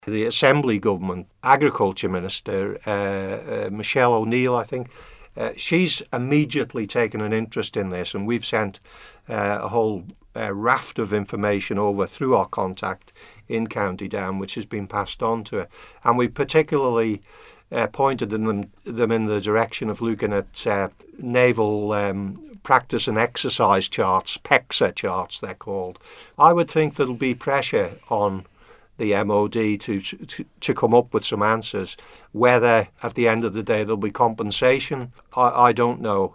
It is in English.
the Assembly government, Agriculture Minister, Michelle O'Neill, I think, she's immediately taken an interest in this, and we've sent a whole raft of information over through our contact in County Down, which has been passed on to her. And we particularly pointed them in the direction of looking at naval practice and exercise charts, PEXA charts they're called. I would think there'll be pressure on the MOD to come up with some answers. Whether at the end of the day there'll be compensation, I don't know.